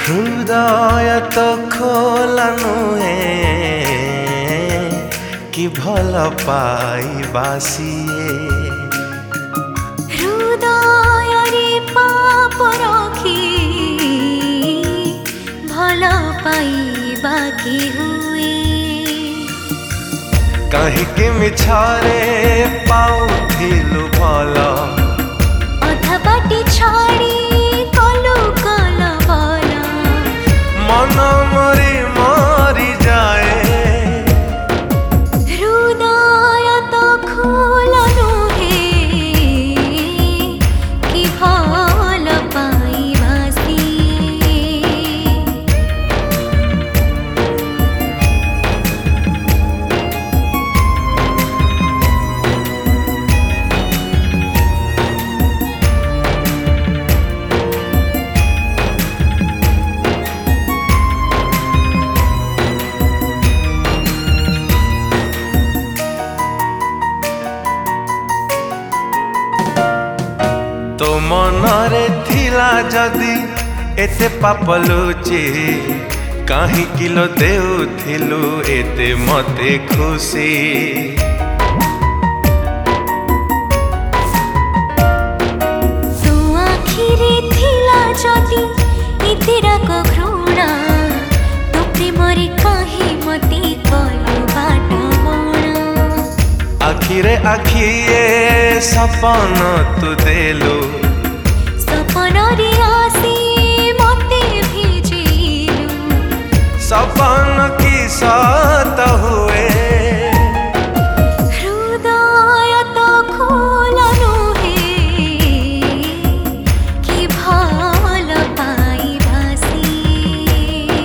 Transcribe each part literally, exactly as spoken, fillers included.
हृदय तो खोला नुहे कि भल पाइबा सिए हृदय रे पाप रखी भल पाइबा कि हुए कहीं मिछारे पाउथिलु भल अधा बाटी छाड़ी कलु कल बल मन मरी मरी जाए हृदय तो खोला नुहे कि भल पाइबा सिए तो मनरे थिला जदि एते पाप लुचि कहीं किलो देउथिलु एते मते खुशी तू आखिरे थिला जदि इतिराक घृणा तो प्रेमरे कहीं मते कलु बाट बणा आखिरे आखिए सपन तू देलु सपन रे आसी मते भिजिलु सपन की सत हुए हृदय तो खोला नुहे कि भल पाइबा सिए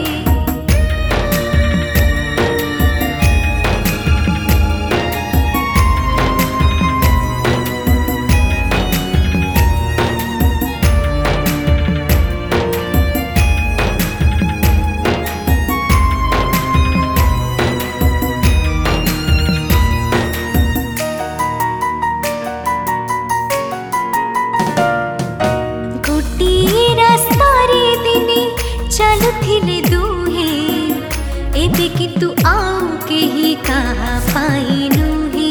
गोटिए रास्तारे दिने चलुथिले दुहे एबे किंतु आउ केही कहा पाइनु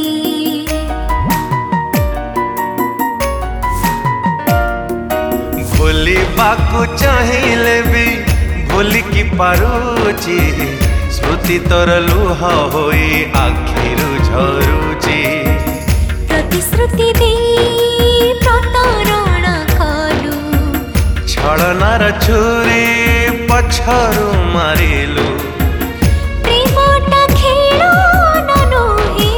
भूलिबाकु चाहिए भी भूली की पारुची स्मृति तोर लुह होई आखिरु झरुची प्रतिश्रुति दे प्रतारणा कलु छलनार छुरी पछरु मारिलु प्रेमटा खेल नुहे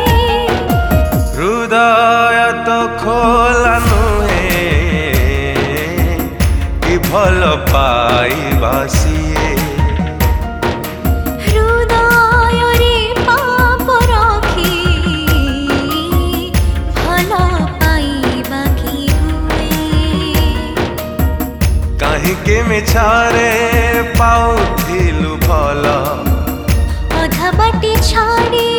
हृदय तो खोला नुहे कि भल पाइबा सिए हृदय रे पाप रखी भल पाइबा कि हुए कहीं मिछारे पाउथिलु भल अधा बाटी छाड़ी